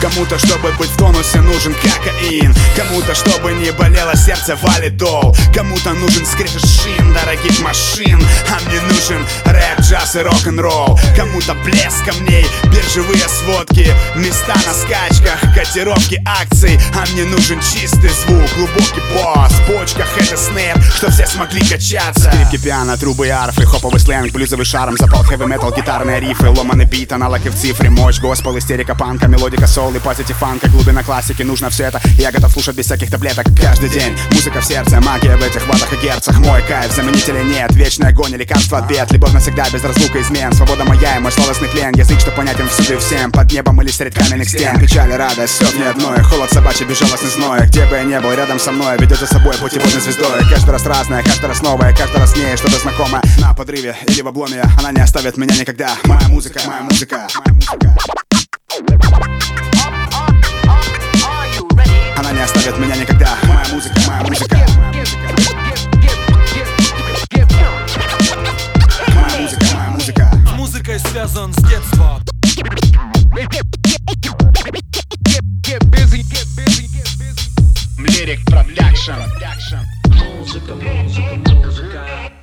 Кому-то, чтобы быть в тонусе, нужен кокаин. Кому-то, чтобы не болело сердце, валидол. Кому-то нужен скрежет шин дорогих машин. А мне нужен рэп, джаз и рок-н-ролл. Кому-то блеск камней, биржевые сводки, места на скачках, котировки акций. А мне нужен чистый звук, глубокий бас. В бочках это снэп, что все смогли качаться. Скрипки, пиано, трубы и арфы, хоповый сленг, блюзовый шарм, запал хэви-метал, гитарные рифы, ломаный бит, аналог и в цифре, мощь, госпел, истерика, панка, мелодика, соул и позитив фанка, глубина классики, нужно все это. Я готов слушать без всяких таблеток каждый день. Музыка в сердце, магия в этих ватах и герцах. Мой кайф, заменителей нет, вечный огонь, лекарство от бед. Любовь навсегда, без разлука измен. Свобода моя и мой сладостный плен. Язык, что понятен всюду и всем. Под небом или средь каменных стен. Печаль и радость, все в ней одно. Холод собачий, безжалостный зной. Где бы я ни был, рядом со мной ведет за собой путеводной звездой. Каждый раз разное, каждый раз новое, каждый раз с ней что-то знакомое. На подрыве или в обломе, она не оставит меня никогда. Моя музыка, моя музыка, моя музыка. Она не оставит меня никогда. Моя музыка, моя музыка. Моя музыка, моя музыка. С музыкой связан с детства. Лирик Продакшн. Музыка, музыка, музыка.